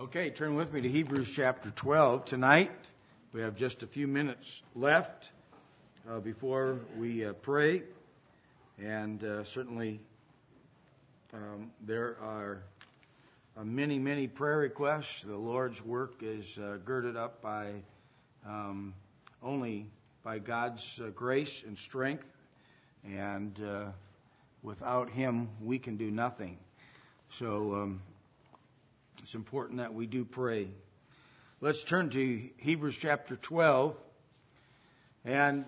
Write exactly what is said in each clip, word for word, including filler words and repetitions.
Okay, turn with me to Hebrews chapter twelve tonight. We have just a few minutes left uh, before we uh, pray, and uh, certainly um, there are uh, many, many prayer requests. The Lord's work is uh, girded up by um, only by God's uh, grace and strength, and uh, without Him we can do nothing. So um, it's important that we do pray. Let's turn to Hebrews chapter twelve, and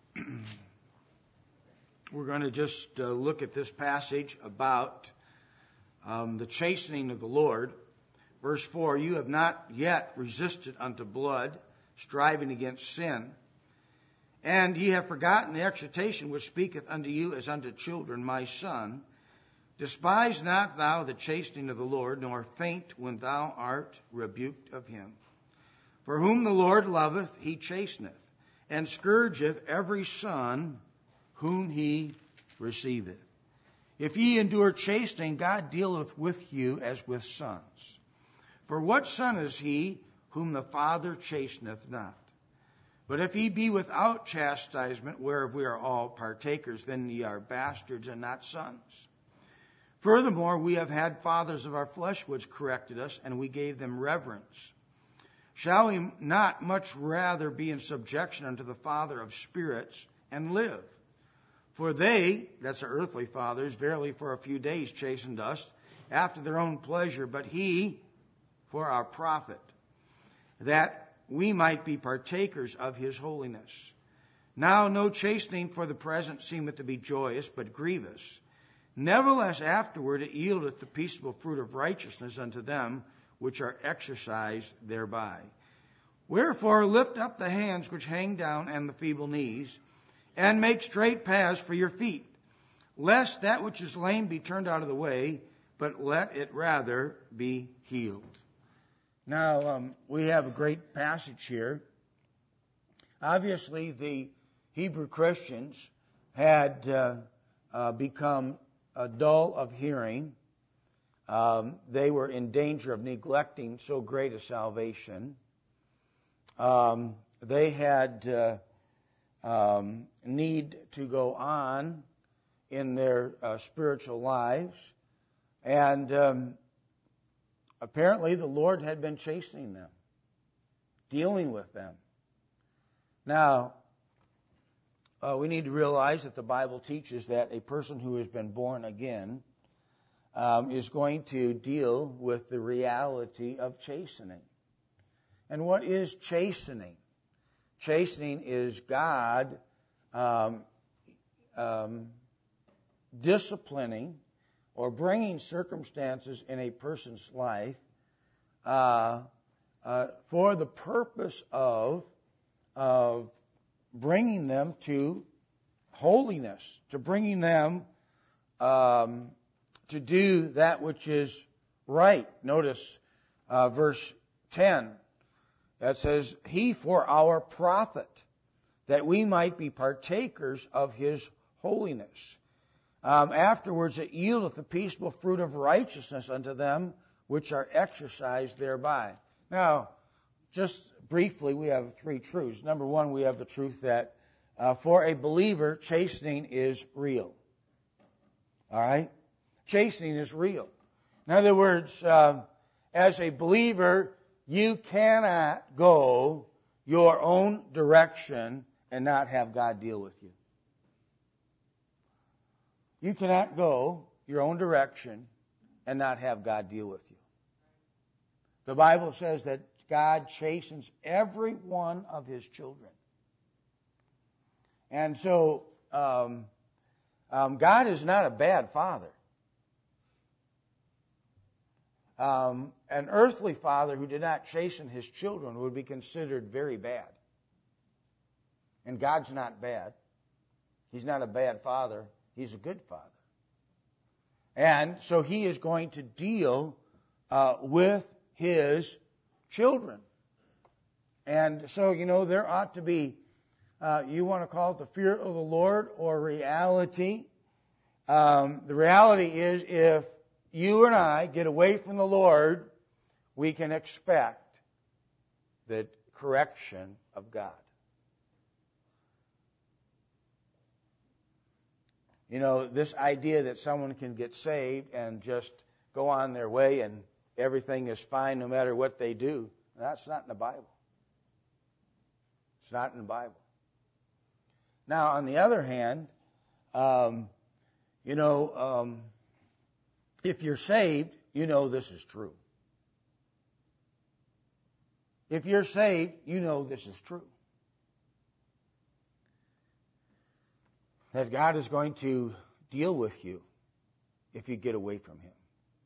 we're going to just uh, look at this passage about um, the chastening of the Lord. Verse four, you have not yet resisted unto blood, striving against sin, and ye have forgotten the exhortation which speaketh unto you as unto children, my son. Despise not thou the chastening of the Lord, nor faint when thou art rebuked of him. For whom the Lord loveth, he chasteneth, and scourgeth every son whom he receiveth. If ye endure chastening, God dealeth with you as with sons. For what son is he whom the Father chasteneth not? But if ye be without chastisement, whereof we are all partakers, then ye are bastards and not sons. Furthermore, we have had fathers of our flesh which corrected us, and we gave them reverence. Shall we not much rather be in subjection unto the Father of spirits and live? For they, that's our earthly fathers, verily for a few days chastened us after their own pleasure, but he for our profit, that we might be partakers of his holiness. Now no chastening for the present seemeth to be joyous, but grievous. Nevertheless, afterward it yieldeth the peaceable fruit of righteousness unto them which are exercised thereby. Wherefore lift up the hands which hang down and the feeble knees, and make straight paths for your feet, lest that which is lame be turned out of the way, but let it rather be healed. Now, um, we have a great passage here. Obviously, the Hebrew Christians had uh, uh, become Uh, dull of hearing. Um, they were in danger of neglecting so great a salvation. Um, they had uh, um, need to go on in their uh, spiritual lives. And um, apparently the Lord had been chastening them, dealing with them. Now, Uh, we need to realize that the Bible teaches that a person who has been born again um, is going to deal with the reality of chastening. And what is chastening? Chastening is God um, um, disciplining or bringing circumstances in a person's life uh, uh, for the purpose of of bringing them to holiness, to bringing them um, to do that which is right. Notice uh, verse ten. That says, he for our profit, that we might be partakers of his holiness. Um, afterwards it yieldeth the peaceable fruit of righteousness unto them which are exercised thereby. Now, just briefly, we have three truths. Number one, we have the truth that uh, for a believer, chastening is real. All right? Chastening is real. In other words, uh, as a believer, you cannot go your own direction and not have God deal with you. You cannot go your own direction and not have God deal with you. The Bible says that God chastens every one of his children. And so, um, um, God is not a bad father. Um, an earthly father who did not chasten his children would be considered very bad. And God's not bad. He's not a bad father. He's a good father. And so he is going to deal uh, with his children. And so, you know, there ought to be, uh, you want to call it the fear of the Lord or reality. Um, the reality is if you and I get away from the Lord, we can expect the correction of God. You know, this idea that someone can get saved and just go on their way and everything is fine no matter what they do, that's not in the Bible. It's not in the Bible. Now, on the other hand, um, you know, um, if you're saved, you know this is true. If you're saved, you know this is true. That God is going to deal with you if you get away from Him.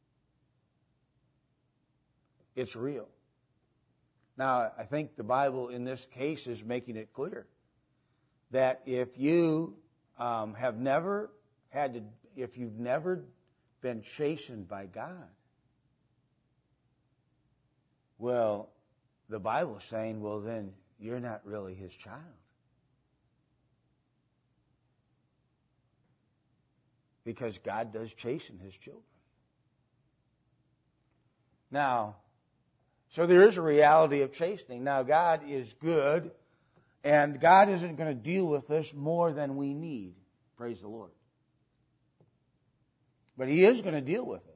It's real. Now, I think the Bible in this case is making it clear that if you um, have never had to, if you've never been chastened by God, well, the Bible is saying, well, then you're not really His child. Because God does chasten His children. Now, so there is a reality of chastening. Now, God is good, and God isn't going to deal with us more than we need. Praise the Lord. But He is going to deal with us.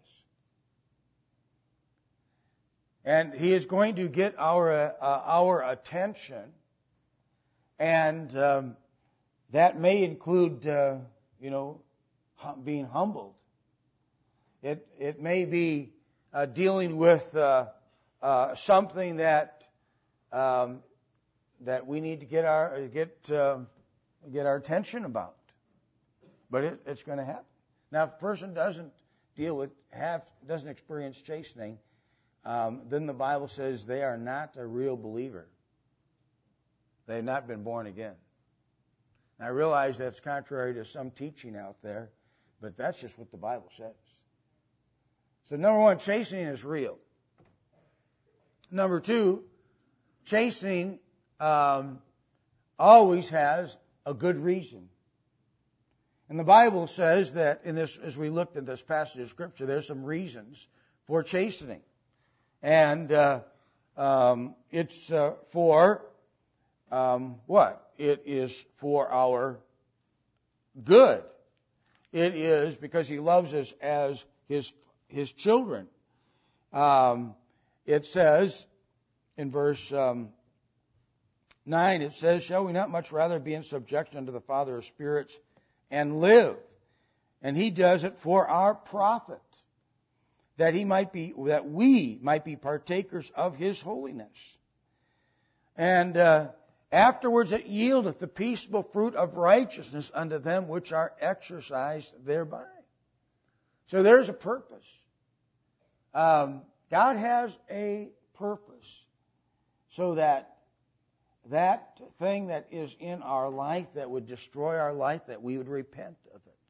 And He is going to get our uh, our attention, and um, that may include, uh, you know, being humbled. It it may be uh, dealing with uh, uh, something that um, that we need to get our get uh, get our attention about. But it, it's going to happen. Now, if a person doesn't deal with have doesn't experience chastening, um, then the Bible says they are not a real believer. They have not been born again. And I realize that's contrary to some teaching out there, but that's just what the Bible says. So number one, chastening is real. Number two, chastening um, always has a good reason. And the Bible says that in this, as we looked at this passage of Scripture, there's some reasons for chastening. And uh, um, it's uh, for um, what? It is for our good. It is because He loves us as His His children. Um, it says in verse um, nine, it says, "Shall we not much rather be in subjection unto the Father of spirits and live?" And He does it for our profit, that He might be, that we might be partakers of His holiness. And uh, afterwards it yieldeth the peaceable fruit of righteousness unto them which are exercised thereby. So there's a purpose. Um, God has a purpose so that that thing that is in our life that would destroy our life, that we would repent of it.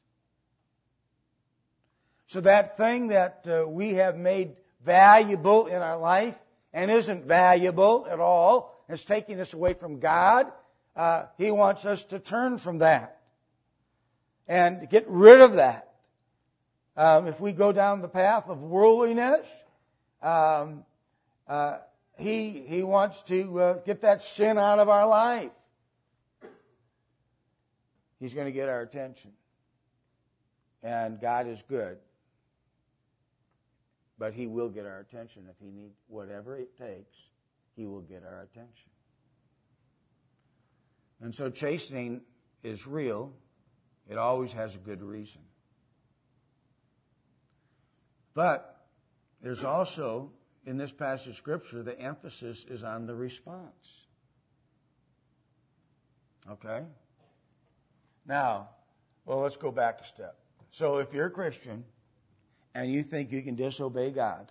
So that thing that uh, we have made valuable in our life and isn't valuable at all, is taking us away from God, uh, He wants us to turn from that and get rid of that. Um, if we go down the path of worldliness, um, uh, He He wants to uh, get that sin out of our life. He's going to get our attention. And God is good. But He will get our attention. If He needs whatever it takes, He will get our attention. And so chastening is real. It always has a good reason. But there's also, in this passage of Scripture, the emphasis is on the response. Okay? Now, well, let's go back a step. So if you're a Christian and you think you can disobey God,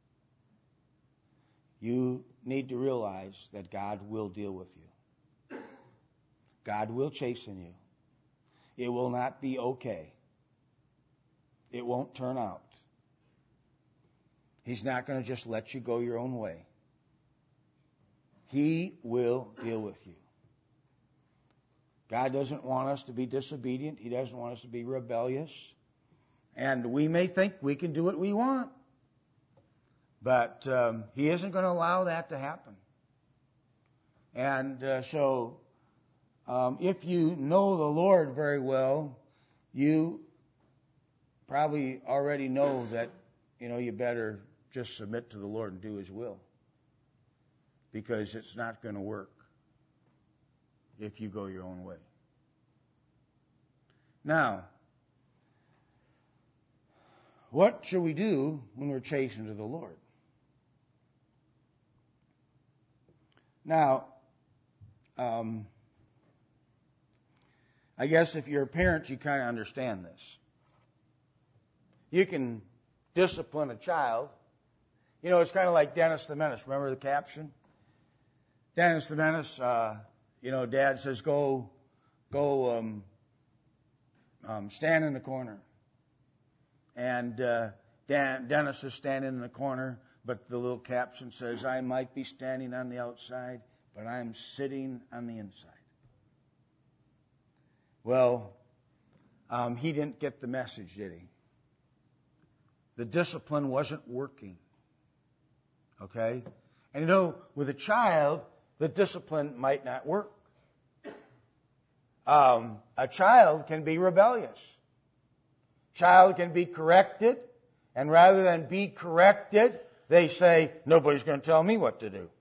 you need to realize that God will deal with you. God will chasten you. It will not be okay. It won't turn out. He's not going to just let you go your own way. He will deal with you. God doesn't want us to be disobedient. He doesn't want us to be rebellious. And we may think we can do what we want. But um, He isn't going to allow that to happen. And uh, so, um, if you know the Lord very well, you probably already know that, you know, you better just submit to the Lord and do His will. Because it's not going to work if you go your own way. Now, what should we do when we're chastened to the Lord? Now, um, I guess if you're a parent, you kind of understand this. You can discipline a child. You know, it's kind of like Dennis the Menace. Remember the caption? Dennis the Menace, uh, you know, Dad says, go, go, um, um, stand in the corner. And uh, Dan, Dennis is standing in the corner, but the little caption says, I might be standing on the outside, but I'm sitting on the inside. Well, um, he didn't get the message, did he? The discipline wasn't working. Okay? And you know, with a child, the discipline might not work. Um, a child can be rebellious. Child can be corrected, and rather than be corrected, they say, nobody's going to tell me what to do.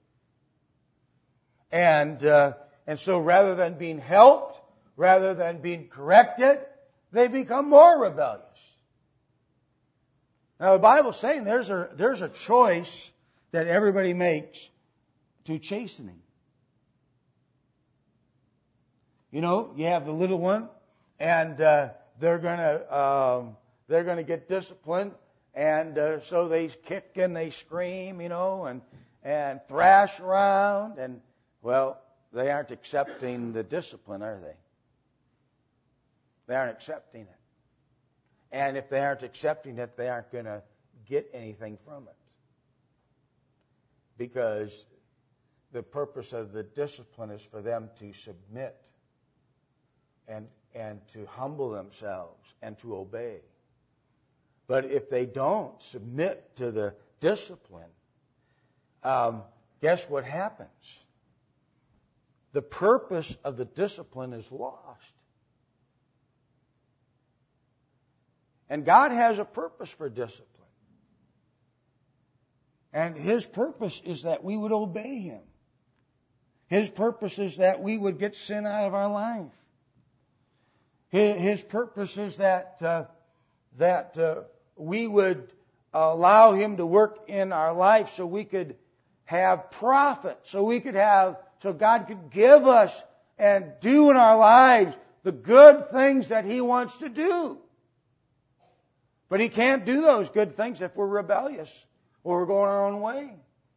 And uh, and so rather than being helped, rather than being corrected, they become more rebellious. Now the Bible's saying there's a there's a choice that everybody makes to chastening. You know, you have the little one, and uh, they're gonna um, they're gonna get disciplined, and uh, so they kick and they scream, you know, and and thrash around, and well, they aren't accepting the discipline, are they? They aren't accepting it, and if they aren't accepting it, they aren't going to get anything from it, because the purpose of the discipline is for them to submit and and to humble themselves and to obey. But if they don't submit to the discipline, um, guess what happens? The purpose of the discipline is lost. And God has a purpose for discipline. And His purpose is that we would obey Him. His purpose is that we would get sin out of our life. His purpose is that uh, that uh, we would allow Him to work in our life so we could have profit, so we could have, so God could give us and do in our lives the good things that He wants to do. But He can't do those good things if we're rebellious or we're going our own way.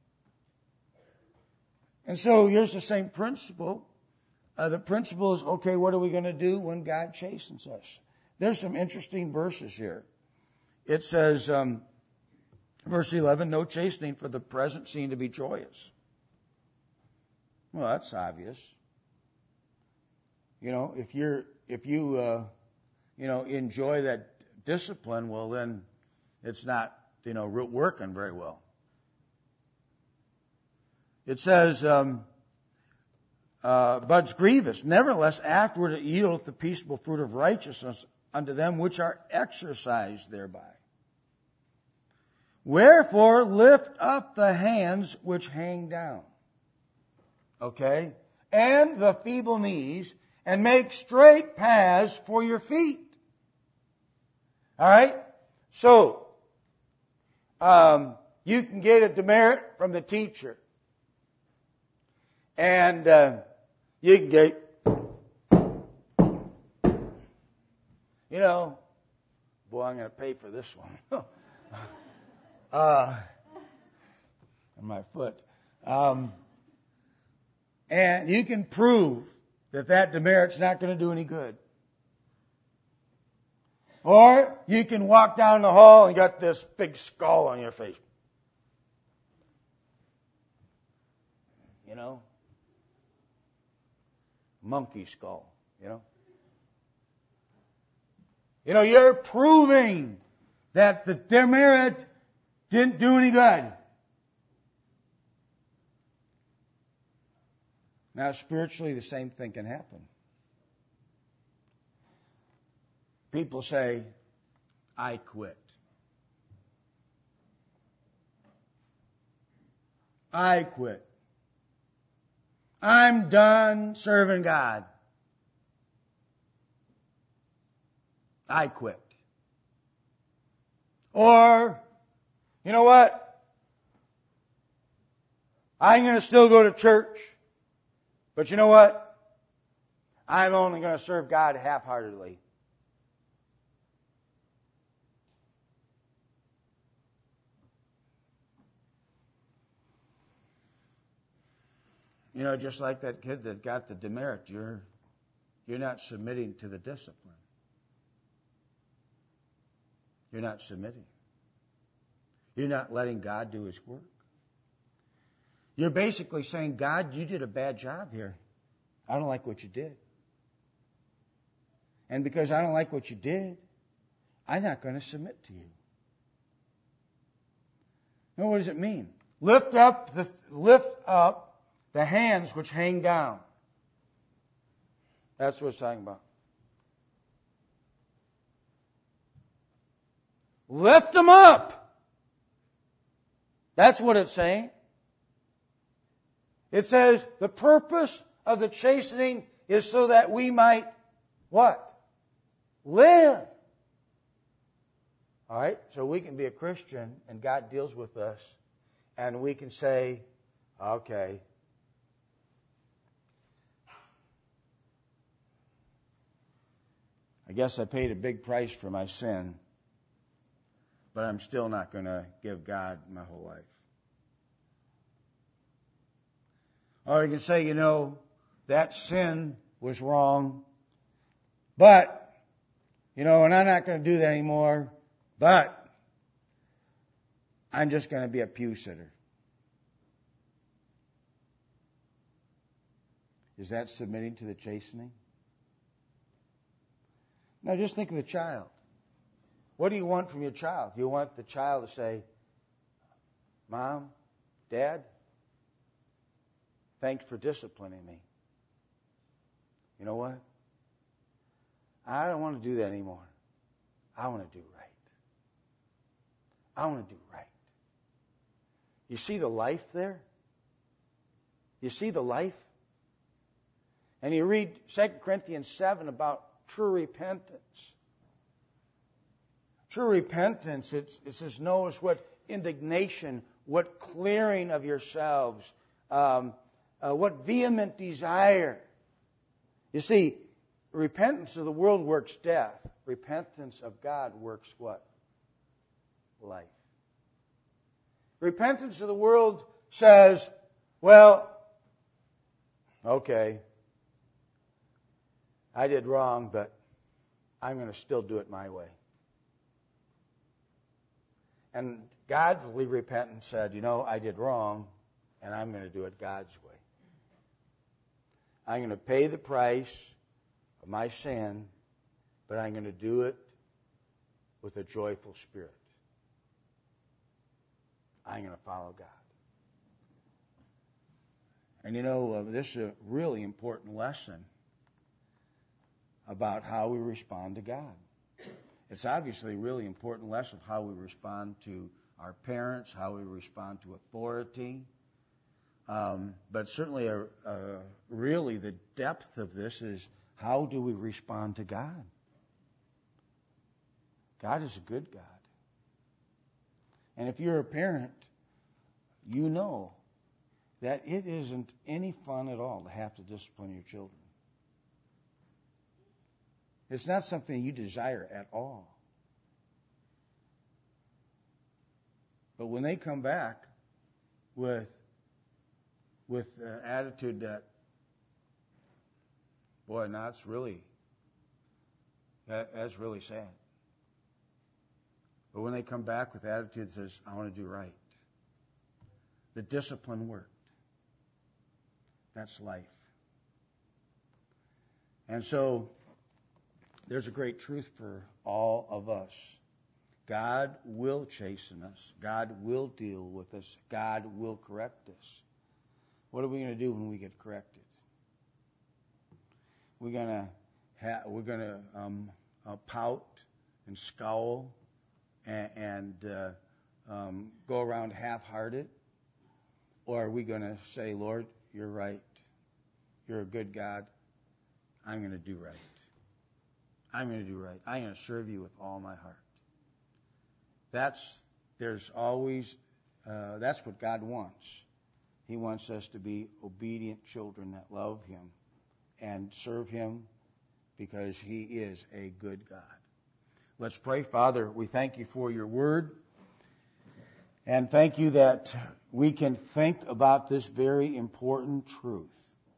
And so here's the same principle. Uh, the principle is, okay, what are we going to do when God chastens us? There's some interesting verses here. It says, um, verse eleven, no chastening for the present seem to be joyous. Well, that's obvious. You know, if you're, if you, uh, you know, enjoy that discipline, well, then it's not, you know, working very well. It says, um, uh, but it's grievous. Nevertheless, afterward it yieldeth the peaceable fruit of righteousness unto them which are exercised thereby. Wherefore lift up the hands which hang down. Okay? And the feeble knees, and make straight paths for your feet. All right? So, um, you can get a demerit from the teacher. And uh, you can get, you know, boy, I'm going to pay for this one. uh, on my foot. Um, and you can prove that that demerit's not going to do any good. Or you can walk down the hall and got this big skull on your face. You know? Monkey skull, you know? You know, you're proving that the demerit didn't do any good. Now, spiritually, the same thing can happen. People say, I quit. I quit. I'm done serving God. I quit. Or, you know what? I'm going to still go to church. But you know what? I'm only going to serve God half-heartedly. You know, just like that kid that got the demerit, you're, you're not submitting to the discipline. You're not submitting. You're not letting God do His work. You're basically saying, God, you did a bad job here. I don't like what you did. And because I don't like what you did, I'm not going to submit to you. Now, what does it mean? Lift up the lift up the hands which hang down. That's what it's talking about. Lift them up. That's what it's saying. It says the purpose of the chastening is so that we might what? Live. All right? So we can be a Christian and God deals with us and we can say, okay, I guess I paid a big price for my sin, but I'm still not going to give God my whole life. Or you can say, you know, that sin was wrong, but, you know, and I'm not going to do that anymore, but I'm just going to be a pew sitter. Is that submitting to the chastening? Now just think of the child. What do you want from your child? You want the child to say, Mom, Dad, thanks for disciplining me. You know what? I don't want to do that anymore. I want to do right. I want to do right. You see the life there? You see the life? And you read Second Corinthians seven about true repentance. True repentance, it's, it says, notice what indignation, what clearing of yourselves, um, uh, what vehement desire. You see, repentance of the world works death. Repentance of God works what? Life. Repentance of the world says, well, okay, I did wrong, but I'm going to still do it my way. And godly repentance said, you know, I did wrong, and I'm going to do it God's way. I'm going to pay the price of my sin, but I'm going to do it with a joyful spirit. I'm going to follow God. And you know, uh, this is a really important lesson about how we respond to God. It's obviously a really important lesson of how we respond to our parents, how we respond to authority. Um, but certainly, a, a, really, the depth of this is how do we respond to God? God is a good God. And if you're a parent, you know that it isn't any fun at all to have to discipline your children. It's not something you desire at all. But when they come back with with uh, attitude that, boy, now it's really, that, that's really sad. But when they come back with attitude that says, I want to do right, the discipline worked. That's life. And so, there's a great truth for all of us. God will chasten us. God will deal with us. God will correct us. What are we going to do when we get corrected? we're gonna ha- we're gonna um, uh, pout and scowl and, and uh, um, go around half-hearted, or are we gonna say, Lord, you're right, you're a good God, I'm gonna do right, I'm gonna do right, I'm gonna serve you with all my heart. That's there's always uh, that's what God wants. He wants us to be obedient children that love Him and serve Him because He is a good God. Let's pray. Father, we thank you for your word. And thank you that we can think about this very important truth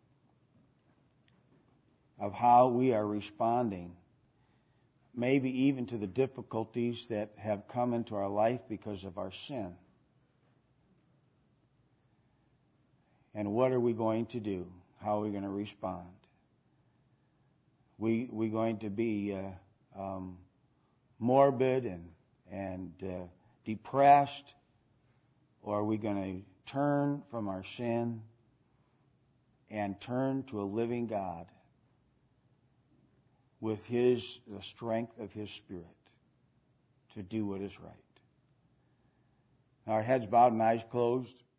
of how we are responding, maybe even to the difficulties that have come into our life because of our sin. And what are we going to do? How are we going to respond? We we going to be uh, um, morbid and and uh, depressed, or are we going to turn from our sin and turn to a living God with His the strength of His Spirit to do what is right? Our heads bowed and eyes closed.